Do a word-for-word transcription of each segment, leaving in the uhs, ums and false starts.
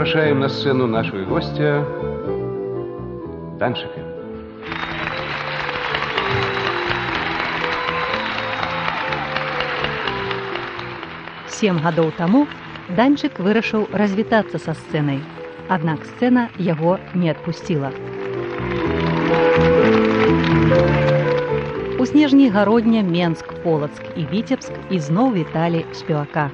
приглашаем на сцену нашего гостя Данчика. Сем гадоў таму Данчык вырашыў развітацца са сцэнай, аднак сцэна яго не адпусціла. У снежні гародня Менск, Полацк і Віцебск ізноў віталі спевака.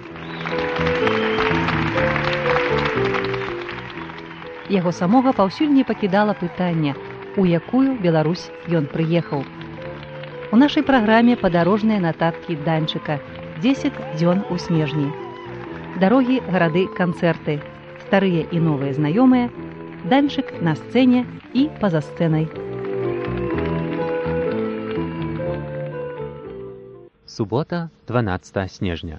Яго самога паўсюль не пакідала пытання, у якую Беларусь ён прыехаў. У нашай праграме падарожныя нататкі Данчыка «дзесяць дзён у снежні». Дарогі, гарады, канцэрты, старыя і новыя знаёмыя, Данчык на сцэне і па-за сцэнай. Субота, дванаццатага снежня.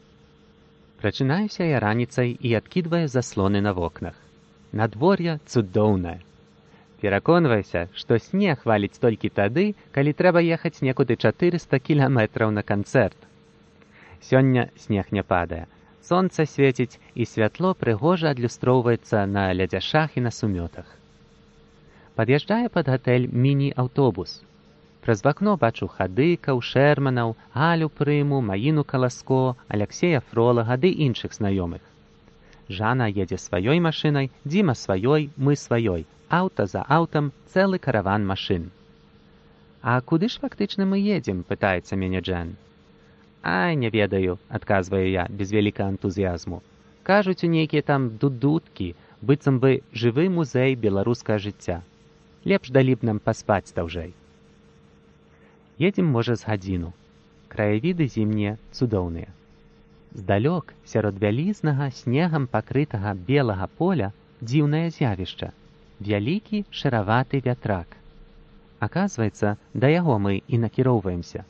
Прачынаюся я раніцай і адкідваю заслоны на вокнах. Надвор'е цудоўнае. Пераконваюся, што снег валіць толькі тады, калі трэба ехаць некуды чатырыста кіламетраў на канцэрт. Сёння снег не падае. Сонца свеціць, і святло прыгожа адлюстроўваецца на лядзяшах і на сумётах. Пад'язджае пад гатэль міні-аўтобус. Праз вакно бачу Хадыкаў, Шэрманаў, Галю Прыму, Маіну Каласко, Аляксея Фролага ды іншых знаёмых. Жана едзе сваёй машынай, Дзіма сваёй, мы сваёй. Аўта за аўтам цэлы караван машын. «А куды ж фактычна мы едзем?» – пытаецца мяне Джэн. «Ай, не ведаю», – адказваю я без вялікага энтузіязму. «Кажуць, у нейкія там дудуткі, быццам бы жывы музей беларускага жыцця. Лепш далі б нам паспаць даўжэй». Едзем, можа, з гадзіну. Краявіды зімнія цудоўныя. Здалёк, сярод вялізнага, снегам пакрытага белага поля, дзіўнае з'явішча. Вялікі шараваты вятрак. Аказваецца, да яго мы і накіроўваемся.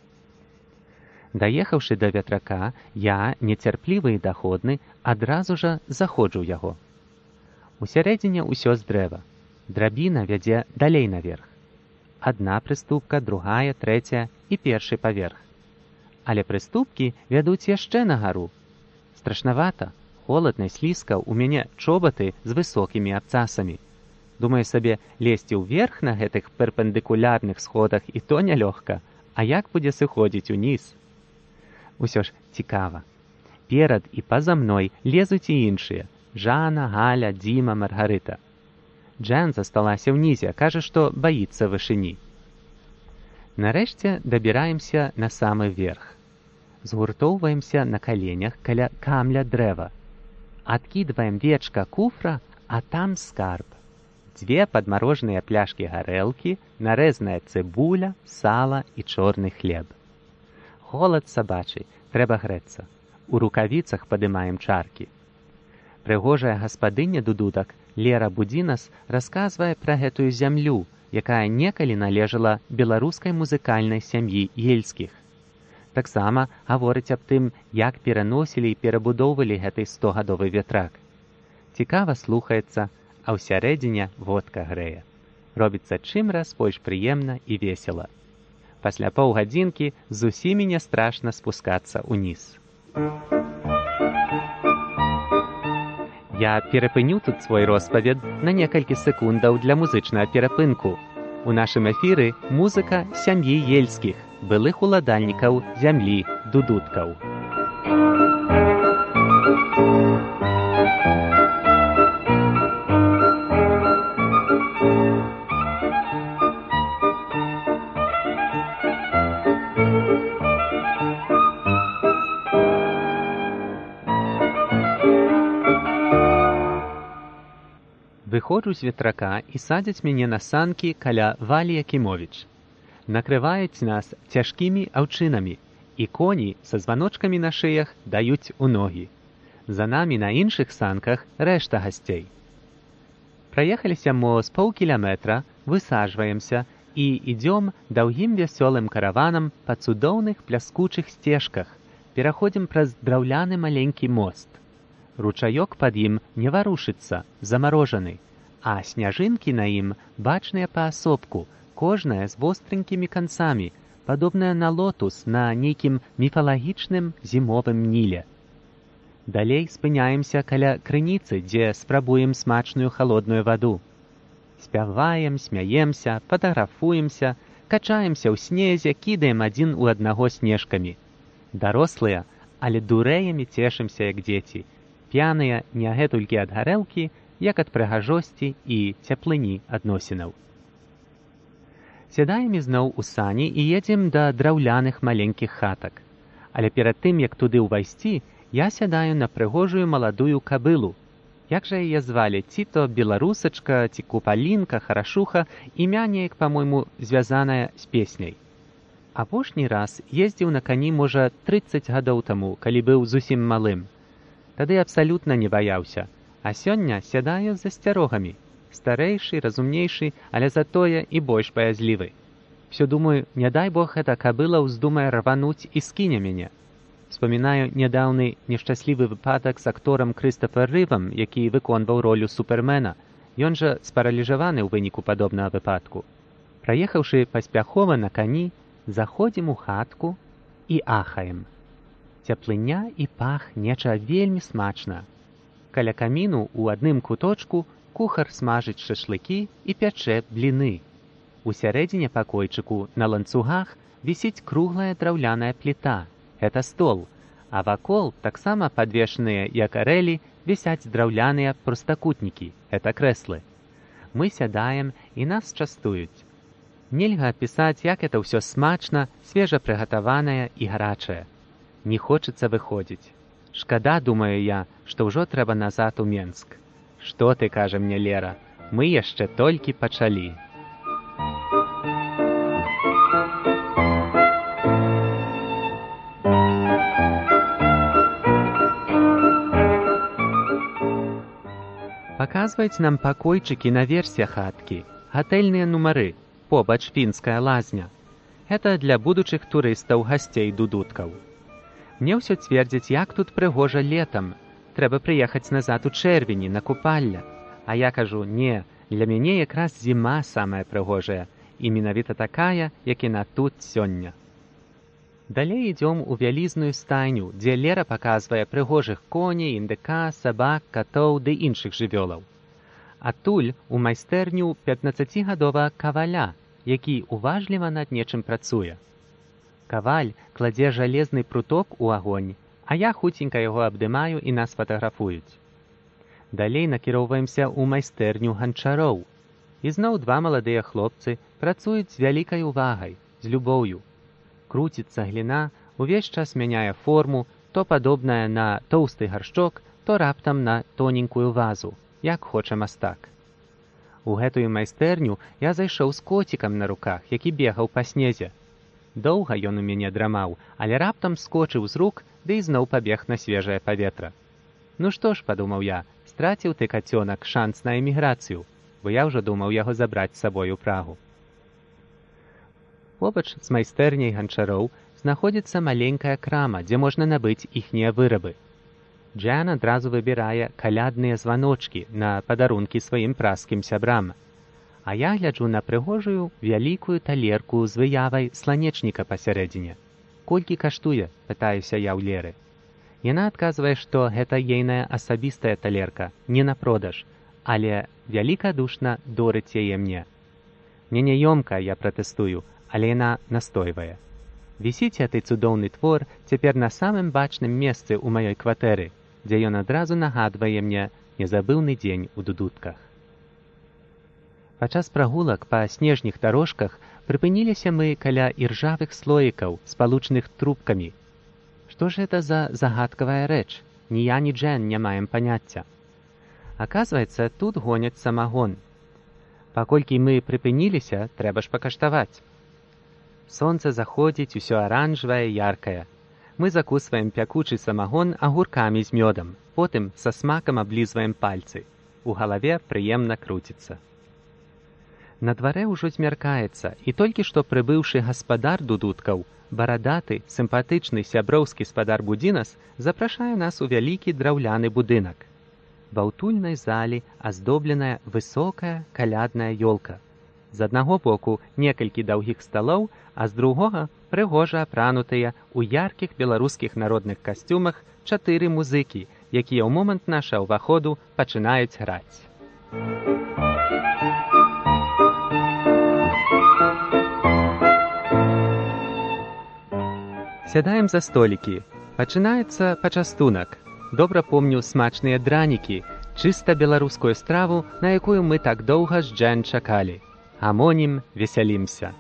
Даехаўшы да вятрака, я, нецярплівы і даходны, адразу жа заходжу ў яго. Усярэдзіне ўсё з дрэва. Драбіна вядзе далей наверх. Адна прыступка, другая, трэцяя і першы паверх. Але прыступкі вядуць яшчэ на гару. Страшнавата, холадна, слізка, у мяне чобаты з высокімі абцасамі. Думаю сабе, лезці ўверх на гэтых перпендыкулярных сходах і то нялёгка, а як будзе сыходзіць уніз? Усё ж цікава. Перад і па-за мной лезуць і іншыя. Жана, Галя, Дзіма, Маргарыта. Джэн засталася ўнізе, кажа, што баіцца вышыні. Нарэшце дабіраемся на самы верх. Згуртоўваемся на каленях каля камля дрэва. Адкідваем вечка куфра, а там скарб. Дзве падмарожаныя пляшкі гарэлкі, нарэзаная цыбуля, сала і чорны хлеб. Холад сабачы, трэба грэцца. У рукавіцах падымаем чаркі. Прыгожая гаспадыня дудутак Лера Будзінас расказвае пра гэтую зямлю, якая некалі належала беларускай музыкальнай сям'і ельскіх. Таксама гаворыць аб тым, як пераносілі і перабудоўвалі гэты стогадовы вятрак. Цікава слухаецца, а ўсярэдзіне водка грэе. Робіцца чым раз больш прыемна і весела. Пасля паўгадзінкі з усімі не страшна спускацца ўніз. Я перапыню тут свой распавед на некалькі секундаў для музычнага перапынку. У нашым эфіры музыка сям'і ельскіх, былых уладальнікаў зямлі дудуткаў. Выходжу з ветрака і садзяць мяне на санкі каля Валі Якімовіч. Накрываюць нас цяжкімі аўчынамі, і коні са званочкамі на шыях даюць у ногі. За намі на іншых санках рэшта гасцей. Праехаліся мо з паўкіляметра, высаджваемся і ідзём даўгім вясёлым караванам па цудоўных пляскучых сцежках, пераходзім праз драўляны маленькі мост. Ручаёк пад ім не варушыцца, замарожаны, а сняжынкі на ім бачныя паасобку, кожная з востренькімі канцамі, падобная на лотус на нейкім міфалагічным зімовым ніле. Далей спыняемся каля крыніцы, дзе спрабуем смачную халодную ваду. Спяваем, смяемся, фатаграфуемся, качаемся ў снезе, кідаем адзін у аднаго снежкамі. Дарослыя, але дурэямі цешымся, як дзеці. П'яныя не гэтулькі ад гарэлкі, як ад прыгажосці і цеплыні адносінаў. Сядаем ізноў у сані і едзем да драўляных маленькіх хатак. Але перад тым, як туды ўвайсці, я сядаю на прыгожую маладую кабылу. Як жа яе звалі? Ці то беларусачка, ці купалінка, харашуха, імя неяк, па-мойму, звязанае з песняй. Апошні раз ездзіў на кані, можа, трыццаць гадоў таму, калі быў зусім малым. Тады абсалютна не баяўся. А сёння сядаю з засцярогамі. Старэйшы, разумнейшы, але затое і больш баязлівы. Всё думаю, не дай Бог, эта кабыла ўздумае рвануць і скіне мяне. Вспоминаю нядаўны нешчаслівы выпадак з акторам Крыстафер Рывам, які выконваў ролю супермена. Ён жа спараліжаваны ў выніку падобнага выпадку. Праехаўшы паспяхова на кані, заходзім у хатку і ахаем. Цеплыня і пах нечага вельмі смачна. Каля каміну ў адным куточку кухар смажыць шашлыкі і пячэ бліны. У сярэдзіне пакойчыку на ланцугах вісіць круглая драўляная пліта. Это стол, а вакол таксама падвешаныя, як арэлі, вісяць драўляныя простакутнікі. Это крэслы. Мы сядаем і нас частуюць. Нельга апісаць, як это ўсё смачна, свежа прыгатаванае і гарачае. Не хочацца выходзіць. Шкада, думаю я, што ўжо трэба назад у Менск. Што ты, кажа мне Лера, мы яшчэ толькі пачалі. Паказваюць нам пакойчыкі наверсе хаткі, гатэльныя нумары, побач фінская лазня. Гэта для будучых турыстаў, гасцей дудуткаў. Мне ўсё цвердзяць, як тут прыгожа летам. Трэба прыехаць назад у чэрвені на купалля. А я кажу, не, для мяне якраз зіма самая прыгожая, і менавіта такая, як яна тут сёння. Далей ідём у вялізную стайню, дзе Лера паказвае прыгожых коней, індыка, сабак, катоў ды іншых жывёлаў. Адтуль у майстэрню пятнаццацігадовага каваля, які уважліва над нечым працуе. Каваль кладзе жалезны пруток у агонь, а я хуценька яго абдымаю і нас фатаграфуюць. Далей накіроўваемся ў майстэрню ганчароў. Ізноў два маладыя хлопцы працуюць з вялікай увагай, з любоўю. Круціцца гліна, увесь час мяняе форму, то падобная на тоўсты гаршчок, то раптам на тоненькую вазу, як хоча мастак. У гэтую майстэрню я зайшоў з коцікам на руках, які бегаў па снезе. Доўга ён у мяне драмаў, але раптам скочыў з рук, ды ізноў пабег на свежае паветра. Ну што ж, падумаў я, страціў ты, кацёнак, шанс на эміграцыю, бо я ўжо думаў яго забраць з сабой у Прагу. Побач з майстэрняй ганчароў знаходзіцца маленькая крама, дзе можна набыць іхнія вырабы. Джан адразу выбірае калядныя званочкі на падарункі сваім праскім сябрам. А я гляджу на прыгожую вялікую талерку з выявай сланечніка пасярэдзіне. Колькі каштуе, пытаюся я ў Леры. Яна адказвае, што гэта ейная асабістая талерка, не на продаж, але вялікадушна дорыць яе мне. Не няёмка, я пратэстую, але яна настойвае. Вісіць гэты цудоўны твор цяпер на самым бачным месцы ў маёй кватэры, дзе ён адразу нагадвае мне незабыўны дзень у дудутках. Падчас прагулак па снежных дарожках прыпыніліся мы каля іржавых слоікаў, спалучаных трубкамі. Што ж гэта за загадкавая рэч? Ні я, ні Джен не маем паняцця. Аказваецца, тут гоняць самагон. Паколькі мы прыпыніліся, трэба ж пакаштаваць. Сонца заходзіць, усё аранжавае, яркае. Мы закусваем пякучы самагон агуркамі з мёдам, потым са смакам аблізваем пальцы. У галаве прыемна круціцца. На дварэ ўжо змяркаецца, і толькі што прыбыўшы гаспадар дудуткаў, барадаты, сімпатычны сяброўскі спадар Будзінас запрашае нас у вялікі драўляны будынак. Ва ўтульнай залі аздобленая высокая калядная ёлка. З аднаго боку некалькі даўгіх сталоў, а з другога прыгожа апранутыя ў яркіх беларускіх народных касцюмах чатыры музыкі, якія ў момант нашага ўваходу пачынаюць граць. Сядаем за столікі. Пачынаецца пачастунак. Добра помню смачныя дранікі, чыста беларускую страву, на якую мы так доўга з Джэн чакалі. Гамонім, весялімся.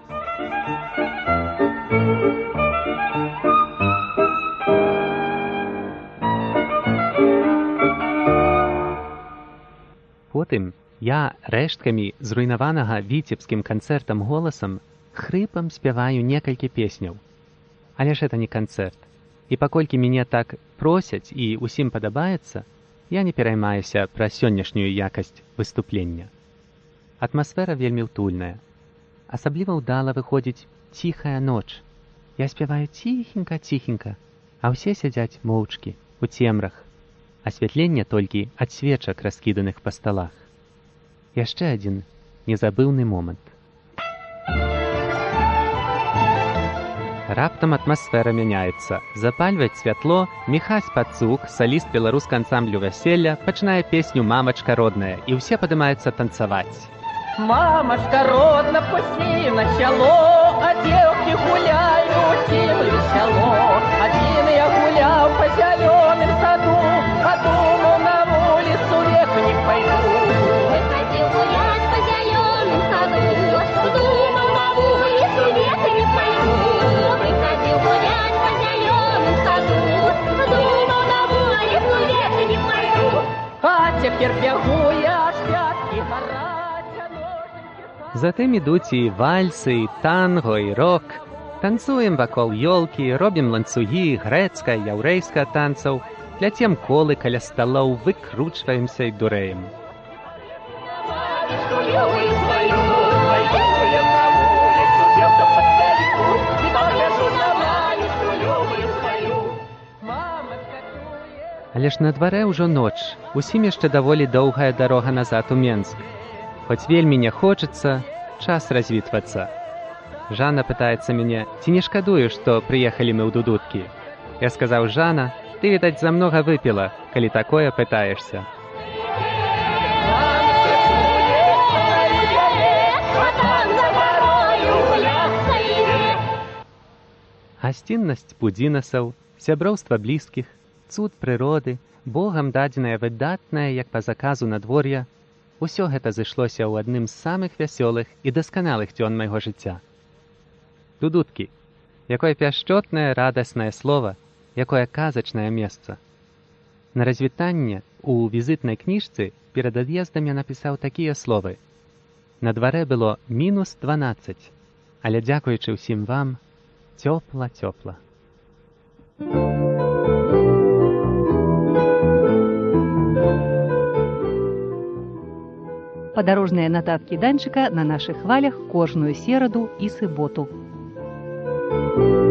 Потым я рэшткамі зруйнаванага віцебскім канцэртам голасам хрыпам спяваю некалькі песняў. Але ж это не канцэрт. І паколькі мяне так просяць і ўсім падабаецца, я не пераймаюся пра сённяшнюю якасць выступлення. Атмасфера вельмі ўтульная. Асабліва ўдала выходзіць ціхая ноч. Я спяваю ціхенька-ціхенька, а ўсе сядзяць моўчкі, у цемрах. Асвятленне толькі ад свечак, раскіданых па сталах. Яшчэ адзін незабыўны момант. Раптам атмасфера мяняецца. Запальваць святло, Міхась Пацук, саліст беларускага ансамблю вяселля, пачынае песню «Мамачка родная», і ўсе падымаюцца танцаваць. Мамашка родна, пусти на село, а девки гуляют усім весело. Один я гулял по зеленым саду, подумал, на улицу век не пойду. Выходил гулять по зеленым саду, думал, на улицу век не пойду. Выходил гулять по зеленым саду, думал, на улицу век не пойду. А теперь бегу я, аж пятки гора. Затым ідуць і вальсы, і танго, і рок. Танцуем вакол ёлкі, робім ланцугі, грэцка, яўрэйска танцаў, пляцем колы каля сталоў, выкручваемся і дурэем. Але ж на дварэ ўжо ноч, усім яшчэ даволі доўгая дарога назад у Менск. Хоць вельмі не хочацца, час развітвацца. Жанна пытаецца мяне, ці не шкадую, што прыехалі мы ў Дудуткі. Я сказаў: «Жанна, ты, відаць, замнога выпіла, калі такое пытаешся». Гасціннасць пудзінасаў, сяброўства блізкіх, цуд прыроды, Богам дадзенае выдатнае, як па заказу надвор'я, усё гэта зышлося ў адным з самых вясёлых і дасканалых дзён майго жыцця. Дудуткі. Якое пяшчотнае, радаснае слова, якое казачнае месца. На развітанне у візітнай кніжцы перад ад'ездам я напісаў такія словы. На дварэ было мінус дванаццаць, але дзякуючы ўсім вам, цёпла-цёпла. Падарожныя нататкі Данчыка на нашых хвалях кожную сераду і суботу.